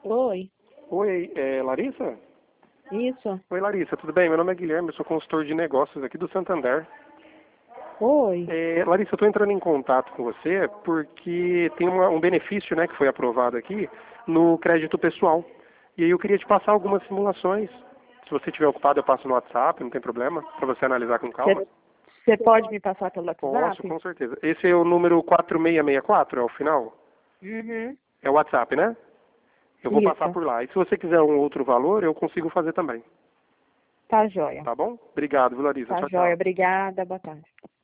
Oi, Oi, Larissa? isso. Oi, Larissa, tudo bem? Meu nome é Guilherme, eu sou consultor de negócios aqui do Santander. Oi. Larissa, eu estou entrando em contato com você porque tem um benefício, né, que foi aprovado aqui no crédito pessoal. E aí eu queria te passar algumas simulações. Se você estiver ocupado, eu passo no WhatsApp, não tem problema, para você analisar com calma. Você pode me passar pelo Posso, WhatsApp? com certeza. Esse é o número 4664, é o final? Uhum. É o WhatsApp, né? Eu vou passar Isso. por lá. E se você quiser um outro valor, eu consigo fazer também. Tá joia. Tá bom? Obrigado, viu, Larissa? Tá Tchau, joia. tchau. Obrigada. Boa tarde.